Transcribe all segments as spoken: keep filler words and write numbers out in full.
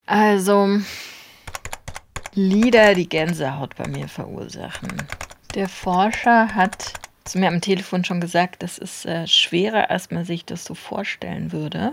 Also, Lieder, die Gänsehaut bei mir verursachen. Der Forscher hat zu mir am Telefon schon gesagt, das ist äh, schwerer, als man sich das so vorstellen würde.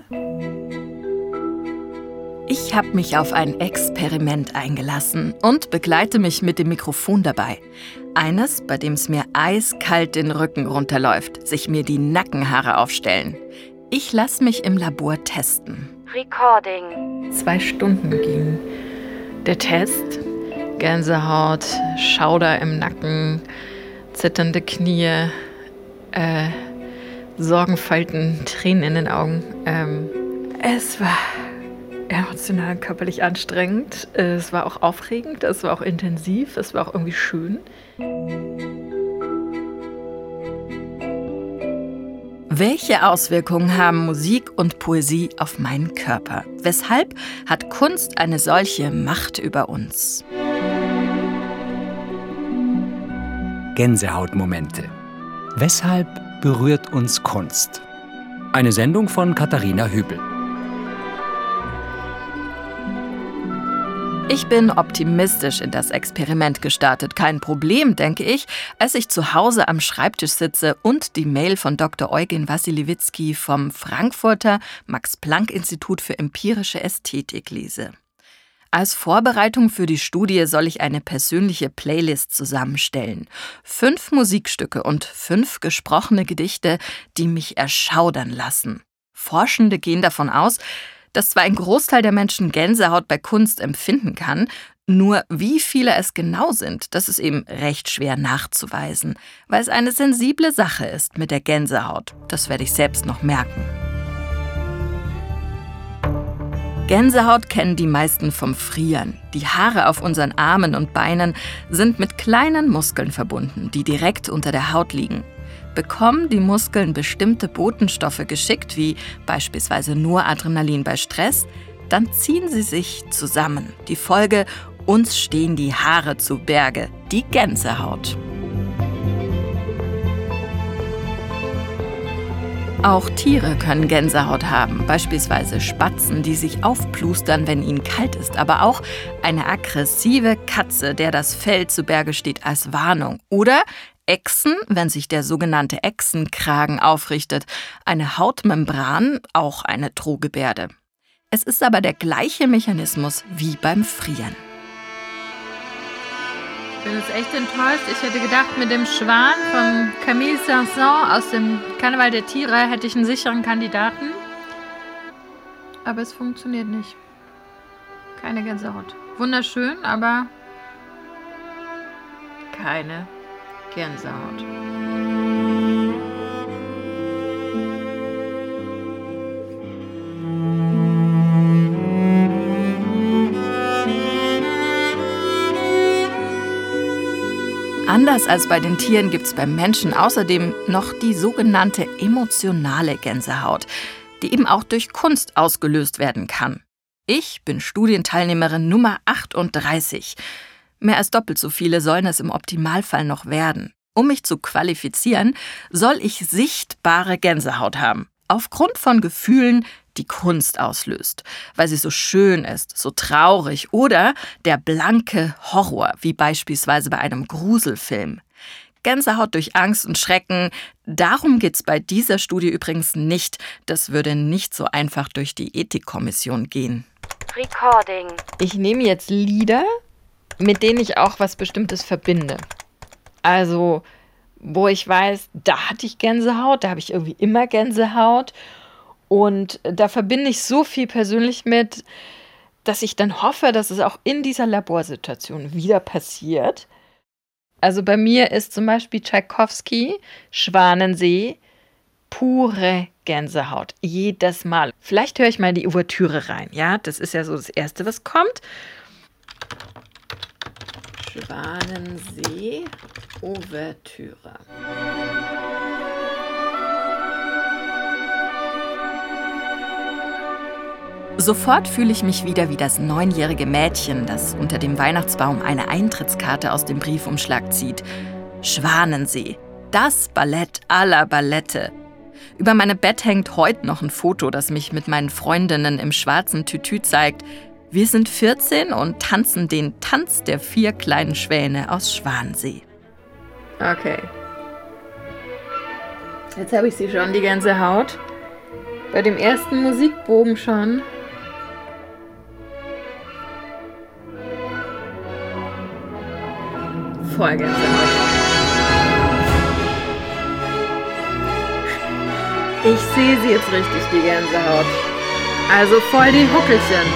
Ich habe mich auf ein Experiment eingelassen und begleite mich mit dem Mikrofon dabei. Eines, bei dem es mir eiskalt den Rücken runterläuft, sich mir die Nackenhaare aufstellen. Ich lasse mich im Labor testen. Recording. Zwei Stunden ging der Test. Gänsehaut, Schauder im Nacken, zitternde Knie, äh, Sorgenfalten, Tränen in den Augen. Ähm, es war emotional und körperlich anstrengend. Es war auch aufregend, es war auch intensiv, es war auch irgendwie schön. Welche Auswirkungen haben Musik und Poesie auf meinen Körper? Weshalb hat Kunst eine solche Macht über uns? Gänsehautmomente. Weshalb berührt uns Kunst? Eine Sendung von Katharina Hübel. Ich bin optimistisch in das Experiment gestartet. Kein Problem, denke ich, als ich zu Hause am Schreibtisch sitze und die Mail von Doktor Eugen Wassiliewicki vom Frankfurter Max-Planck-Institut für empirische Ästhetik lese. Als Vorbereitung für die Studie soll ich eine persönliche Playlist zusammenstellen. Fünf Musikstücke und fünf gesprochene Gedichte, die mich erschaudern lassen. Forschende gehen davon aus, dass zwar ein Großteil der Menschen Gänsehaut bei Kunst empfinden kann, nur wie viele es genau sind, das ist eben recht schwer nachzuweisen, weil es eine sensible Sache ist mit der Gänsehaut. Das werde ich selbst noch merken. Gänsehaut kennen die meisten vom Frieren. Die Haare auf unseren Armen und Beinen sind mit kleinen Muskeln verbunden, die direkt unter der Haut liegen. Bekommen die Muskeln bestimmte Botenstoffe geschickt, wie beispielsweise Noradrenalin bei Stress, dann ziehen sie sich zusammen. Die Folge: uns stehen die Haare zu Berge, die Gänsehaut. Auch Tiere können Gänsehaut haben, beispielsweise Spatzen, die sich aufplustern, wenn ihnen kalt ist, aber auch eine aggressive Katze, der das Fell zu Berge steht, als Warnung. Oder Echsen, wenn sich der sogenannte Echsenkragen aufrichtet, eine Hautmembran, auch eine Drohgebärde. Es ist aber der gleiche Mechanismus wie beim Frieren. Ich bin jetzt echt enttäuscht. Ich hätte gedacht, mit dem Schwan von Camille Saint-Saëns aus dem Karneval der Tiere hätte ich einen sicheren Kandidaten. Aber es funktioniert nicht. Keine Gänsehaut. Wunderschön, aber keine Gänsehaut. Anders als bei den Tieren gibt es beim Menschen außerdem noch die sogenannte emotionale Gänsehaut, die eben auch durch Kunst ausgelöst werden kann. Ich bin Studienteilnehmerin Nummer achtunddreißig. Mehr als doppelt so viele sollen es im Optimalfall noch werden. Um mich zu qualifizieren, soll ich sichtbare Gänsehaut haben. Aufgrund von Gefühlen, die Kunst auslöst. Weil sie so schön ist, so traurig oder der blanke Horror, wie beispielsweise bei einem Gruselfilm. Gänsehaut durch Angst und Schrecken, darum geht's bei dieser Studie übrigens nicht. Das würde nicht so einfach durch die Ethikkommission gehen. Recording. Ich nehme jetzt Lieder, mit denen ich auch was Bestimmtes verbinde. Also, wo ich weiß, da hatte ich Gänsehaut, da habe ich irgendwie immer Gänsehaut. Und da verbinde ich so viel persönlich mit, dass ich dann hoffe, dass es auch in dieser Laborsituation wieder passiert. Also bei mir ist zum Beispiel Tschaikowski, Schwanensee, pure Gänsehaut. Jedes Mal. Vielleicht höre ich mal in die Ouvertüre rein. Ja, das ist ja so das Erste, was kommt. Schwanensee, Ouvertüre. Sofort fühle ich mich wieder wie das neunjährige Mädchen, das unter dem Weihnachtsbaum eine Eintrittskarte aus dem Briefumschlag zieht. Schwanensee, das Ballett aller Ballette. Über meinem Bett hängt heute noch ein Foto, das mich mit meinen Freundinnen im schwarzen Tütü zeigt. Wir sind vierzehn und tanzen den Tanz der vier kleinen Schwäne aus Schwansee. Okay. Jetzt habe ich sie schon, die Gänsehaut. Bei dem ersten Musikbogen schon. Voll Gänsehaut. Ich sehe sie jetzt richtig, die Gänsehaut. Also voll die Huckelchen.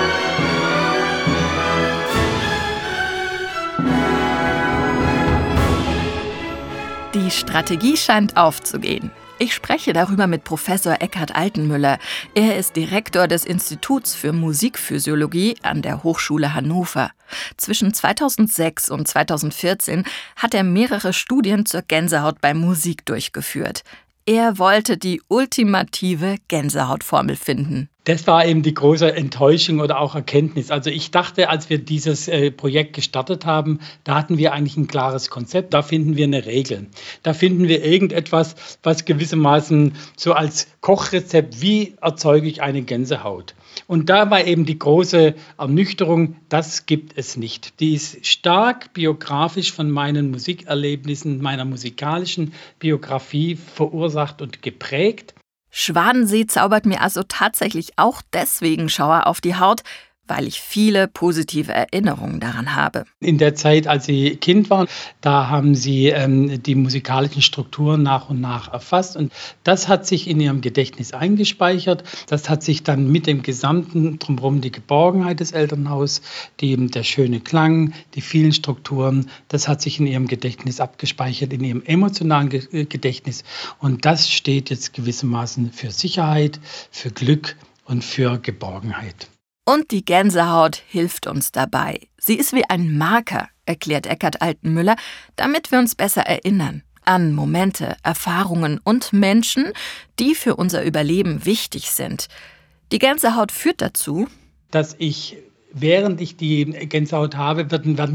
Die Strategie scheint aufzugehen. Ich spreche darüber mit Professor Eckhard Altenmüller. Er ist Direktor des Instituts für Musikphysiologie an der Hochschule Hannover. Zwischen zweitausendsechs und zweitausendvierzehn hat er mehrere Studien zur Gänsehaut bei Musik durchgeführt. Er wollte die ultimative Gänsehautformel finden. Das war eben die große Enttäuschung oder auch Erkenntnis. Also ich dachte, als wir dieses äh, Projekt gestartet haben, da hatten wir eigentlich ein klares Konzept. Da finden wir eine Regel. Da finden wir irgendetwas, was gewissermaßen so als Kochrezept, wie erzeuge ich eine Gänsehaut? Und da war eben die große Ernüchterung, das gibt es nicht. Die ist stark biografisch von meinen Musikerlebnissen, meiner musikalischen Biografie verursacht und geprägt. Schwansee zaubert mir also tatsächlich auch deswegen Schauer auf die Haut, weil ich viele positive Erinnerungen daran habe. In der Zeit, als Sie Kind waren, da haben Sie ähm, die musikalischen Strukturen nach und nach erfasst. Und das hat sich in Ihrem Gedächtnis eingespeichert. Das hat sich dann mit dem gesamten drumherum, die Geborgenheit des Elternhauses, die, der schöne Klang, die vielen Strukturen, das hat sich in Ihrem Gedächtnis abgespeichert, in Ihrem emotionalen Ge- Gedächtnis. Und das steht jetzt gewissermaßen für Sicherheit, für Glück und für Geborgenheit. Und die Gänsehaut hilft uns dabei. Sie ist wie ein Marker, erklärt Eckhard Altenmüller, damit wir uns besser erinnern an Momente, Erfahrungen und Menschen, die für unser Überleben wichtig sind. Die Gänsehaut führt dazu, dass ich, während ich die Gänsehaut habe, werden, werden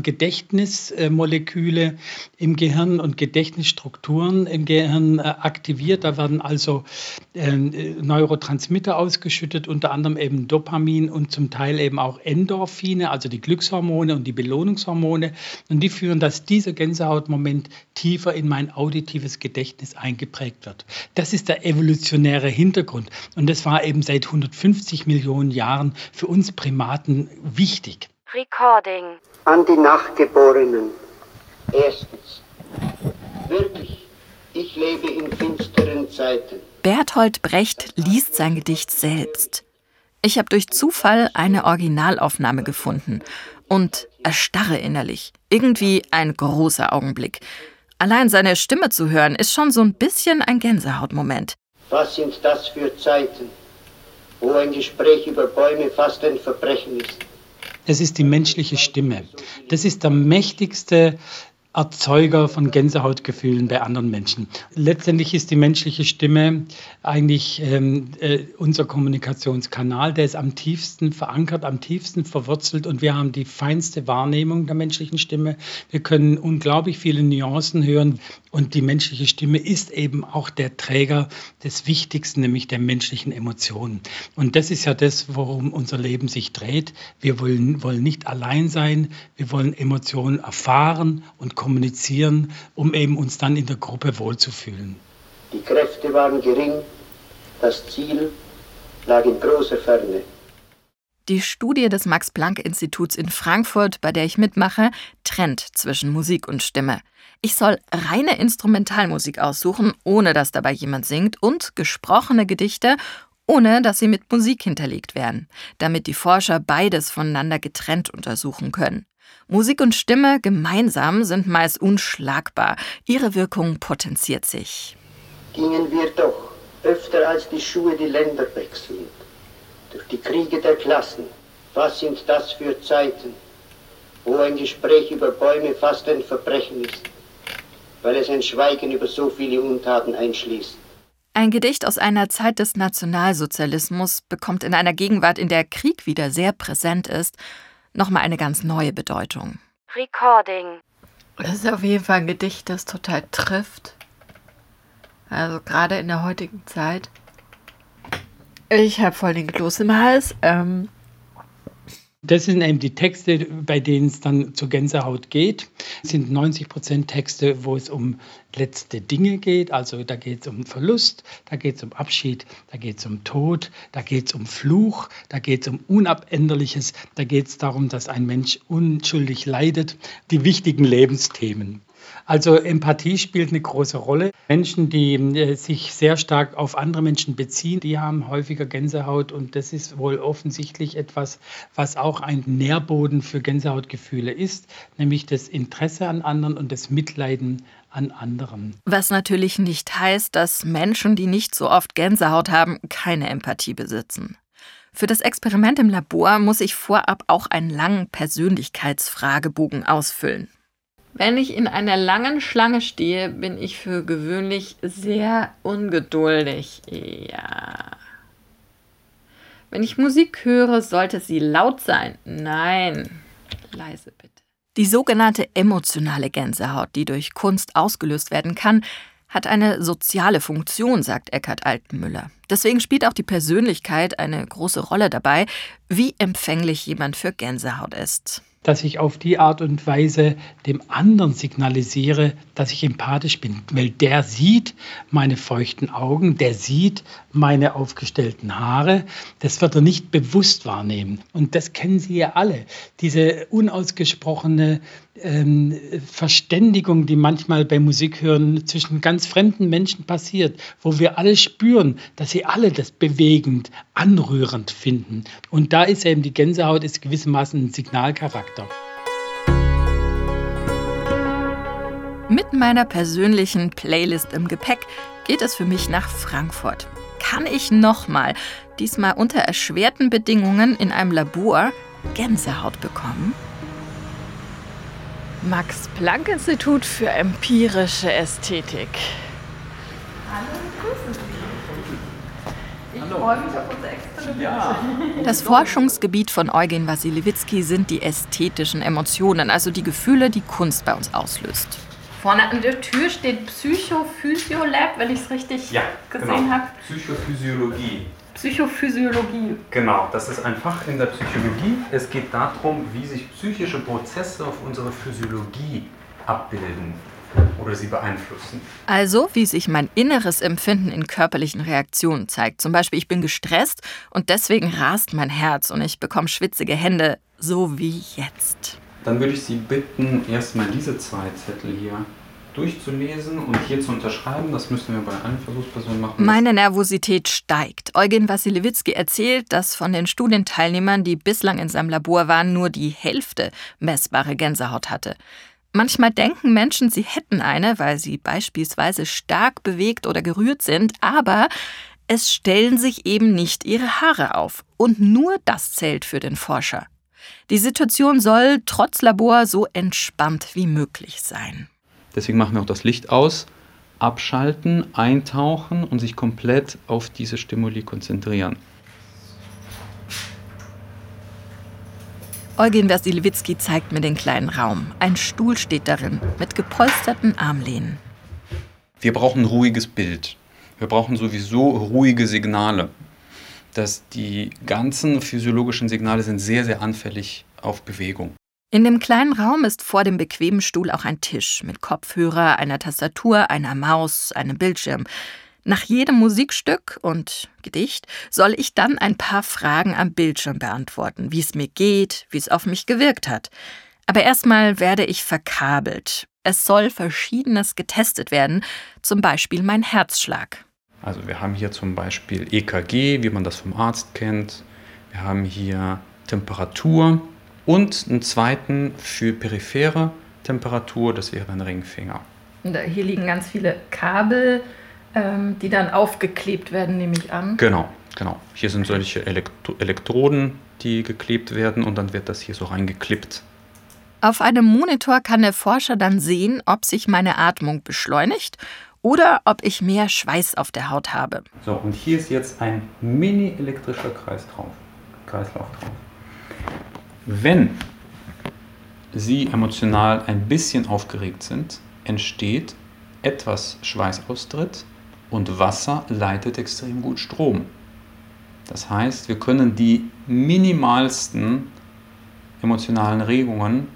Gedächtnismoleküle im Gehirn und Gedächtnisstrukturen im Gehirn aktiviert. Da werden also äh, Neurotransmitter ausgeschüttet, unter anderem eben Dopamin und zum Teil eben auch Endorphine, also die Glückshormone und die Belohnungshormone. Und die führen, dass dieser Gänsehautmoment tiefer in mein auditives Gedächtnis eingeprägt wird. Das ist der evolutionäre Hintergrund. Und das war eben seit hundertfünfzig Millionen Jahren für uns Primaten wichtig. Recording. An die Nachgeborenen. Erstens. Wirklich, ich lebe in finsteren Zeiten. Bertolt Brecht liest sein Gedicht selbst. Ich habe durch Zufall eine Originalaufnahme gefunden und erstarre innerlich. Irgendwie ein großer Augenblick. Allein seine Stimme zu hören, ist schon so ein bisschen ein Gänsehautmoment. Was sind das für Zeiten, wo ein Gespräch über Bäume fast ein Verbrechen ist? Es ist die menschliche Stimme. Das ist der mächtigste Erzeuger von Gänsehautgefühlen bei anderen Menschen. Letztendlich ist die menschliche Stimme eigentlich ähm, äh, unser Kommunikationskanal, der ist am tiefsten verankert, am tiefsten verwurzelt und wir haben die feinste Wahrnehmung der menschlichen Stimme. Wir können unglaublich viele Nuancen hören und die menschliche Stimme ist eben auch der Träger des Wichtigsten, nämlich der menschlichen Emotionen. Und das ist ja das, worum unser Leben sich dreht. Wir wollen, wollen nicht allein sein, wir wollen Emotionen erfahren und kommunizieren, um eben uns dann in der Gruppe wohlzufühlen. Die Kräfte waren gering, das Ziel lag in großer Ferne. Die Studie des Max-Planck-Instituts in Frankfurt, bei der ich mitmache, trennt zwischen Musik und Stimme. Ich soll reine Instrumentalmusik aussuchen, ohne dass dabei jemand singt, und gesprochene Gedichte, ohne dass sie mit Musik hinterlegt werden, damit die Forscher beides voneinander getrennt untersuchen können. Musik und Stimme gemeinsam sind meist unschlagbar. Ihre Wirkung potenziert sich. Gingen wir doch öfter als die Schuhe die Länder wechselnd, durch die Kriege der Klassen. Was sind das für Zeiten, wo ein Gespräch über Bäume fast ein Verbrechen ist, weil es ein Schweigen über so viele Untaten einschließt. Ein Gedicht aus einer Zeit des Nationalsozialismus bekommt in einer Gegenwart, in der Krieg wieder sehr präsent ist, nochmal eine ganz neue Bedeutung. Recording. Das ist auf jeden Fall ein Gedicht, das total trifft. Also gerade in der heutigen Zeit. Ich habe voll den Kloß im Hals. Ähm, Das sind eben die Texte, bei denen es dann zur Gänsehaut geht. Es sind neunzig Prozent Texte, wo es um letzte Dinge geht. Also da geht es um Verlust, da geht es um Abschied, da geht es um Tod, da geht es um Fluch, da geht es um Unabänderliches, da geht es darum, dass ein Mensch unschuldig leidet. Die wichtigen Lebensthemen. Also Empathie spielt eine große Rolle. Menschen, die äh, sich sehr stark auf andere Menschen beziehen, die haben häufiger Gänsehaut und das ist wohl offensichtlich etwas, was auch ein Nährboden für Gänsehautgefühle ist, nämlich das Interesse an anderen und das Mitleiden an anderen. Was natürlich nicht heißt, dass Menschen, die nicht so oft Gänsehaut haben, keine Empathie besitzen. Für das Experiment im Labor muss ich vorab auch einen langen Persönlichkeitsfragebogen ausfüllen. Wenn ich in einer langen Schlange stehe, bin ich für gewöhnlich sehr ungeduldig. Ja. Wenn ich Musik höre, sollte sie laut sein. Nein, leise bitte. Die sogenannte emotionale Gänsehaut, die durch Kunst ausgelöst werden kann, hat eine soziale Funktion, sagt Eckhard Altenmüller. Deswegen spielt auch die Persönlichkeit eine große Rolle dabei, wie empfänglich jemand für Gänsehaut ist. Dass ich auf die Art und Weise dem anderen signalisiere, dass ich empathisch bin. Weil der sieht meine feuchten Augen, der sieht meine aufgestellten Haare. Das wird er nicht bewusst wahrnehmen. Und das kennen Sie ja alle. Diese unausgesprochene ähm, Verständigung, die manchmal beim Musikhören zwischen ganz fremden Menschen passiert, wo wir alle spüren, dass sie alle das bewegend, anrührend finden. Und da ist eben die Gänsehaut ist gewissermaßen ein Signalcharakter. Mit meiner persönlichen Playlist im Gepäck geht es für mich nach Frankfurt. Kann ich nochmal, diesmal unter erschwerten Bedingungen in einem Labor, Gänsehaut bekommen? Max-Planck-Institut für empirische Ästhetik. Hallo, grüßen Sie. Ich freue mich auf unser Experiment. Ja. Das Forschungsgebiet von Eugen Wassiliewicki sind die ästhetischen Emotionen, also die Gefühle, die Kunst bei uns auslöst. Vorne an der Tür steht Psychophysio-Lab, wenn ich es richtig ja, gesehen genau. habe. Psychophysiologie. Psychophysiologie. Genau, das ist ein Fach in der Psychologie. Es geht darum, wie sich psychische Prozesse auf unsere Physiologie abbilden oder sie beeinflussen. Also, wie sich mein inneres Empfinden in körperlichen Reaktionen zeigt. Zum Beispiel, ich bin gestresst und deswegen rast mein Herz und ich bekomme schwitzige Hände, so wie jetzt. Dann würde ich Sie bitten, erstmal diese zwei Zettel hier durchzulesen und hier zu unterschreiben. Das müssen wir bei allen Versuchspersonen machen. Meine Nervosität steigt. Eugen Wassiliewicki erzählt, dass von den Studienteilnehmern, die bislang in seinem Labor waren, nur die Hälfte messbare Gänsehaut hatte. Manchmal denken Menschen, sie hätten eine, weil sie beispielsweise stark bewegt oder gerührt sind, aber es stellen sich eben nicht ihre Haare auf. Und nur das zählt für den Forscher. Die Situation soll trotz Labor so entspannt wie möglich sein. Deswegen machen wir auch das Licht aus, abschalten, eintauchen und sich komplett auf diese Stimuli konzentrieren. Eugen Wassiliewicki zeigt mir den kleinen Raum. Ein Stuhl steht darin, mit gepolsterten Armlehnen. Wir brauchen ein ruhiges Bild. Wir brauchen sowieso ruhige Signale. Dass die ganzen physiologischen Signale sind sehr, sehr anfällig auf Bewegung. In dem kleinen Raum ist vor dem bequemen Stuhl auch ein Tisch mit Kopfhörer, einer Tastatur, einer Maus, einem Bildschirm. Nach jedem Musikstück und Gedicht soll ich dann ein paar Fragen am Bildschirm beantworten, wie es mir geht, wie es auf mich gewirkt hat. Aber erstmal werde ich verkabelt. Es soll Verschiedenes getestet werden, zum Beispiel mein Herzschlag. Also wir haben hier zum Beispiel E K G, wie man das vom Arzt kennt. Wir haben hier Temperatur und einen zweiten für periphere Temperatur, das wäre ein Ringfinger. Und hier liegen ganz viele Kabel, ähm, die dann aufgeklebt werden, nehme ich an. Genau, genau. Hier sind solche Elektro- Elektroden, die geklebt werden und dann wird das hier so reingeklippt. Auf einem Monitor kann der Forscher dann sehen, ob sich meine Atmung beschleunigt oder ob ich mehr Schweiß auf der Haut habe. So, und hier ist jetzt ein mini-elektrischer Kreis drauf, Kreislauf drauf. Wenn Sie emotional ein bisschen aufgeregt sind, entsteht etwas Schweißaustritt und Wasser leitet extrem gut Strom. Das heißt, wir können die minimalsten emotionalen Regungen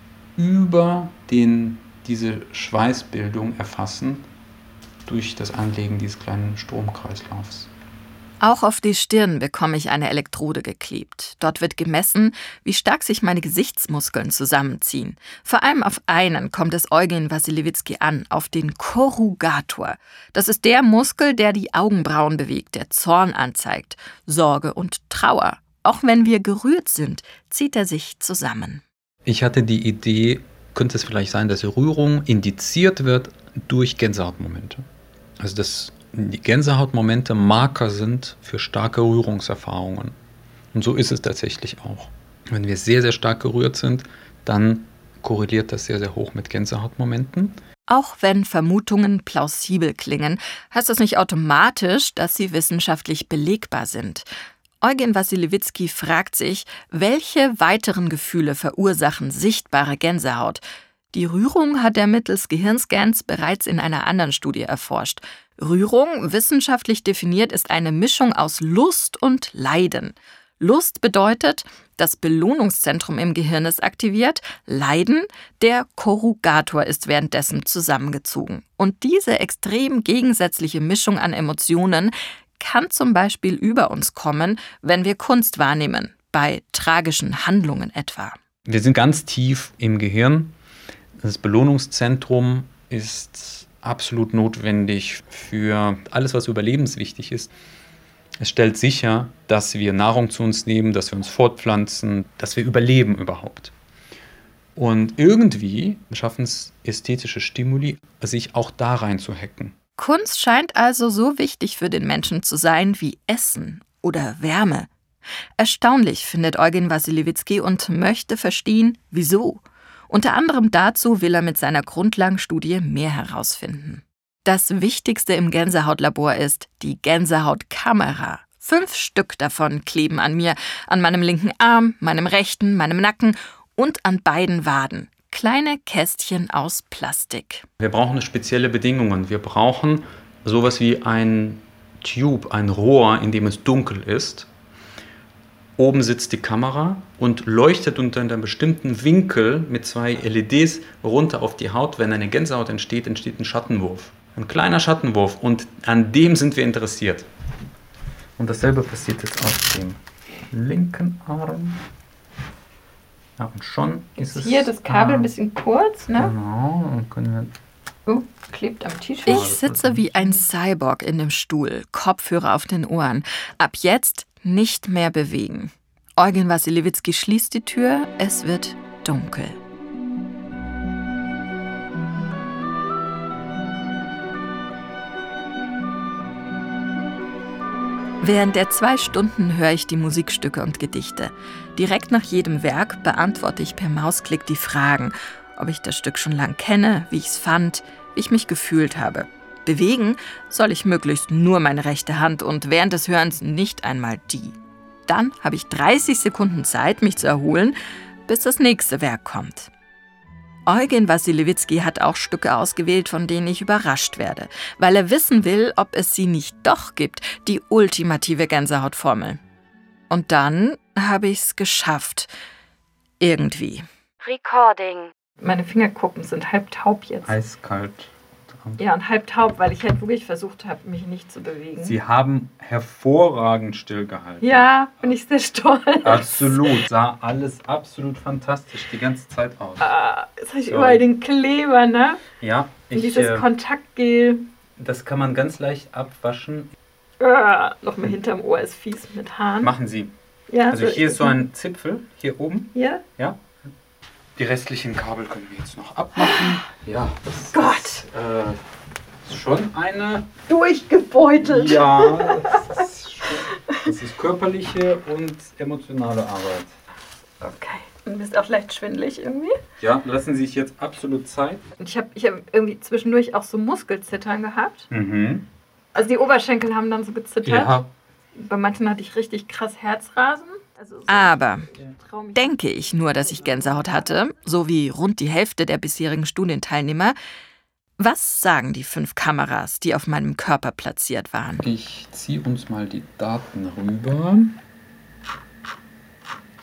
über den, diese Schweißbildung erfassen durch das Anlegen dieses kleinen Stromkreislaufs. Auch auf die Stirn bekomme ich eine Elektrode geklebt. Dort wird gemessen, wie stark sich meine Gesichtsmuskeln zusammenziehen. Vor allem auf einen kommt es Eugen Wasilewicki an, auf den Korrugator. Das ist der Muskel, der die Augenbrauen bewegt, der Zorn anzeigt, Sorge und Trauer. Auch wenn wir gerührt sind, zieht er sich zusammen. Ich hatte die Idee, könnte es vielleicht sein, dass Rührung indiziert wird durch Gänsehautmomente. Also dass die Gänsehautmomente Marker sind für starke Rührungserfahrungen. Und so ist es tatsächlich auch. Wenn wir sehr, sehr stark gerührt sind, dann korreliert das sehr, sehr hoch mit Gänsehautmomenten. Auch wenn Vermutungen plausibel klingen, heißt das nicht automatisch, dass sie wissenschaftlich belegbar sind. Eugen Wasilewicki fragt sich, welche weiteren Gefühle verursachen sichtbare Gänsehaut? Die Rührung hat er mittels Gehirnscans bereits in einer anderen Studie erforscht. Rührung, wissenschaftlich definiert, ist eine Mischung aus Lust und Leiden. Lust bedeutet, das Belohnungszentrum im Gehirn ist aktiviert, Leiden, der Korrugator ist währenddessen zusammengezogen. Und diese extrem gegensätzliche Mischung an Emotionen kann zum Beispiel über uns kommen, wenn wir Kunst wahrnehmen, bei tragischen Handlungen etwa. Wir sind ganz tief im Gehirn. Das Belohnungszentrum ist absolut notwendig für alles, was überlebenswichtig ist. Es stellt sicher, dass wir Nahrung zu uns nehmen, dass wir uns fortpflanzen, dass wir überleben überhaupt. Und irgendwie schaffen es ästhetische Stimuli, sich auch da rein zu hacken. Kunst scheint also so wichtig für den Menschen zu sein wie Essen oder Wärme. Erstaunlich findet Eugen Wasilewicki und möchte verstehen, wieso. Unter anderem dazu will er mit seiner Grundlagenstudie mehr herausfinden. Das Wichtigste im Gänsehautlabor ist die Gänsehautkamera. Fünf Stück davon kleben an mir, an meinem linken Arm, meinem rechten, meinem Nacken und an beiden Waden. Kleine Kästchen aus Plastik. Wir brauchen spezielle Bedingungen. Wir brauchen sowas wie ein Tube, ein Rohr, in dem es dunkel ist. Oben sitzt die Kamera und leuchtet unter einem bestimmten Winkel mit zwei L E Ds runter auf die Haut. Wenn eine Gänsehaut entsteht, entsteht ein Schattenwurf. Ein kleiner Schattenwurf und an dem sind wir interessiert. Und dasselbe passiert jetzt auf dem linken Arm. Ja, und schon ist es... Hier das Kabel ah, ein bisschen kurz, ne? Genau, dann können wir... Oh, klebt am T-Shirt. Ich sitze wie ein Cyborg in dem Stuhl, Kopfhörer auf den Ohren. Ab jetzt nicht mehr bewegen. Eugen Wasilewicki schließt die Tür, es wird dunkel. Während der zwei Stunden höre ich die Musikstücke und Gedichte. Direkt nach jedem Werk beantworte ich per Mausklick die Fragen, ob ich das Stück schon lang kenne, wie ich es fand, wie ich mich gefühlt habe. Bewegen soll ich möglichst nur meine rechte Hand und während des Hörens nicht einmal die. Dann habe ich dreißig Sekunden Zeit, mich zu erholen, bis das nächste Werk kommt. Eugen Wasilewicki hat auch Stücke ausgewählt, von denen ich überrascht werde, weil er wissen will, ob es sie nicht doch gibt, die ultimative Gänsehautformel. Und dann habe ich es geschafft. Irgendwie. Recording. Meine Fingerkuppen sind halb taub jetzt. Eiskalt. Ja, und halb taub, weil ich halt wirklich versucht habe, mich nicht zu bewegen. Sie haben hervorragend stillgehalten. Ja, bin ich sehr stolz. Absolut, sah alles absolut fantastisch die ganze Zeit aus. Ah, jetzt habe ich überall den Kleber, ne? Ja, ich, Und äh, dieses Kontaktgel. Das kann man ganz leicht abwaschen. Ah, Nochmal hinterm Ohr ist fies mit Haaren. Machen Sie. Ja, also so hier ist so ein Zipfel, hier oben. Ja? Ja. Die restlichen Kabel können wir jetzt noch abmachen. Ja, das Gott. Ist, äh, ist schon eine... Durchgebeutelt. Ja, das ist, schon, das ist körperliche und emotionale Arbeit. Okay. Du bist auch leicht schwindelig irgendwie. Ja, lassen Sie sich jetzt absolut Zeit. Und ich habe ich hab irgendwie zwischendurch auch so Muskelzittern gehabt. Mhm. Also die Oberschenkel haben dann so gezittert. Ja. Bei manchen hatte ich richtig krass Herzrasen. Also so Aber denke ich nur, dass ich Gänsehaut hatte, so wie rund die Hälfte der bisherigen Studienteilnehmer. Was sagen die fünf Kameras, die auf meinem Körper platziert waren? Ich ziehe uns mal die Daten rüber.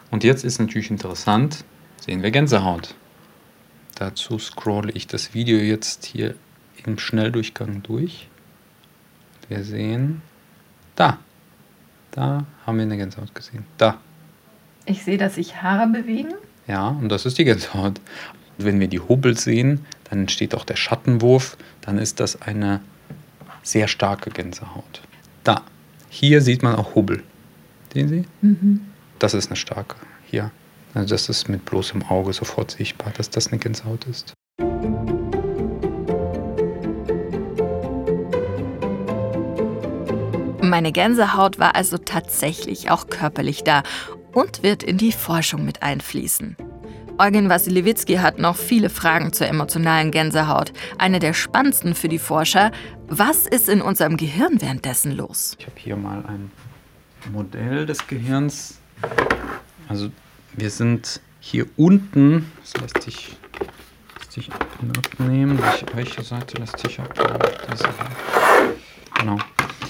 Und jetzt ist natürlich interessant, sehen wir Gänsehaut. Dazu scrolle ich das Video jetzt hier im Schnelldurchgang durch. Wir sehen, da, da haben wir eine Gänsehaut gesehen, da. Ich sehe, dass sich Haare bewegen. Ja, und das ist die Gänsehaut. Wenn wir die Hubbel sehen, dann entsteht auch der Schattenwurf, dann ist das eine sehr starke Gänsehaut. Da, hier sieht man auch Hubbel. Sehen Sie? Mhm. Das ist eine starke, hier. Also das ist mit bloßem Auge sofort sichtbar, dass das eine Gänsehaut ist. Meine Gänsehaut war also tatsächlich auch körperlich da und wird in die Forschung mit einfließen. Eugen Wassilewitzki hat noch viele Fragen zur emotionalen Gänsehaut. Eine der spannendsten für die Forscher: Was ist in unserem Gehirn währenddessen los? Ich habe hier mal ein Modell des Gehirns. Also wir sind hier unten, das lässt sich, lässt sich abnehmen. Welche, welche Seite lässt sich abnehmen? Diese hier. Genau.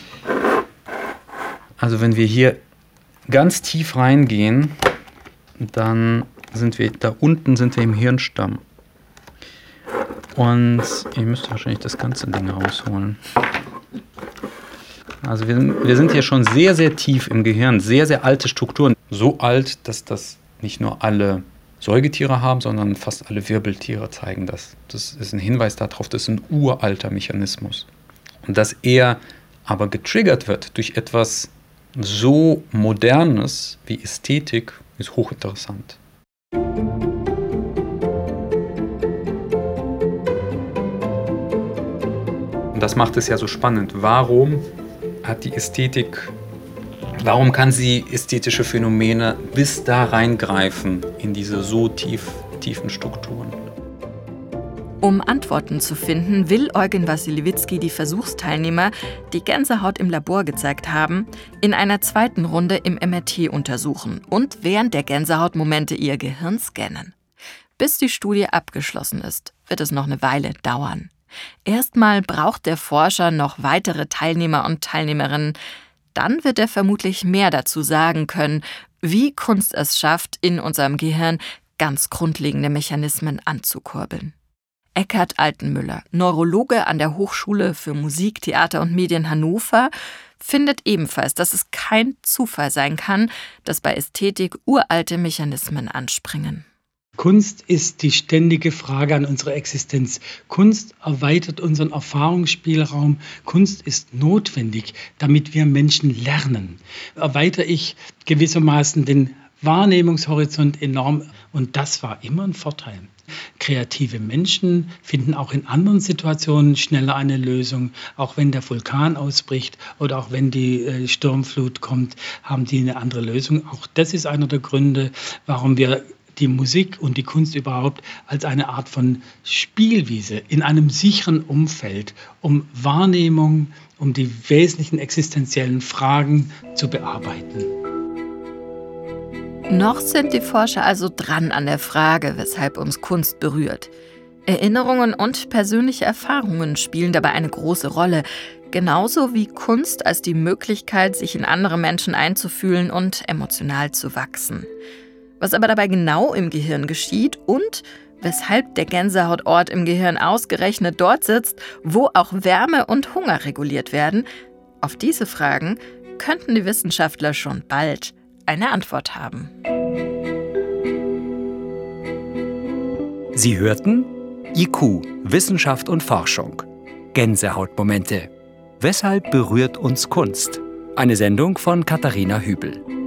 Also wenn wir hier ganz tief reingehen, dann sind wir, da unten sind wir im Hirnstamm. Und ihr müsst wahrscheinlich das ganze Ding rausholen. Also wir sind, wir sind hier schon sehr, sehr tief im Gehirn, sehr, sehr alte Strukturen. So alt, dass das nicht nur alle Säugetiere haben, sondern fast alle Wirbeltiere zeigen das. Das ist ein Hinweis darauf, das ist ein uralter Mechanismus. Und dass er aber getriggert wird durch etwas so Modernes wie Ästhetik, ist hochinteressant. Und das macht es ja so spannend. Warum hat die Ästhetik, warum kann sie ästhetische Phänomene bis da reingreifen in diese so tief, tiefen Strukturen? Um Antworten zu finden, will Eugen Wassilewitzki die Versuchsteilnehmer, die Gänsehaut im Labor gezeigt haben, in einer zweiten Runde im M R T untersuchen und während der Gänsehautmomente ihr Gehirn scannen. Bis die Studie abgeschlossen ist, wird es noch eine Weile dauern. Erstmal braucht der Forscher noch weitere Teilnehmer und Teilnehmerinnen. Dann wird er vermutlich mehr dazu sagen können, wie Kunst es schafft, in unserem Gehirn ganz grundlegende Mechanismen anzukurbeln. Eckhard Altenmüller, Neurologe an der Hochschule für Musik, Theater und Medien Hannover, findet ebenfalls, dass es kein Zufall sein kann, dass bei Ästhetik uralte Mechanismen anspringen. Kunst ist die ständige Frage an unsere Existenz. Kunst erweitert unseren Erfahrungsspielraum. Kunst ist notwendig, damit wir Menschen lernen. Erweitere ich gewissermaßen den Wahrnehmungshorizont enorm und das war immer ein Vorteil. Kreative Menschen finden auch in anderen Situationen schneller eine Lösung. Auch wenn der Vulkan ausbricht oder auch wenn die äh, Sturmflut kommt, haben die eine andere Lösung. Auch das ist einer der Gründe, warum wir die Musik und die Kunst überhaupt als eine Art von Spielwiese in einem sicheren Umfeld, um Wahrnehmung, um die wesentlichen existenziellen Fragen zu bearbeiten. Noch sind die Forscher also dran an der Frage, weshalb uns Kunst berührt. Erinnerungen und persönliche Erfahrungen spielen dabei eine große Rolle, genauso wie Kunst als die Möglichkeit, sich in andere Menschen einzufühlen und emotional zu wachsen. Was aber dabei genau im Gehirn geschieht und weshalb der Gänsehautort im Gehirn ausgerechnet dort sitzt, wo auch Wärme und Hunger reguliert werden, auf diese Fragen könnten die Wissenschaftler schon bald eine Antwort haben. Sie hörten I Q, Wissenschaft und Forschung. Gänsehautmomente. Weshalb berührt uns Kunst? Eine Sendung von Katharina Hübel.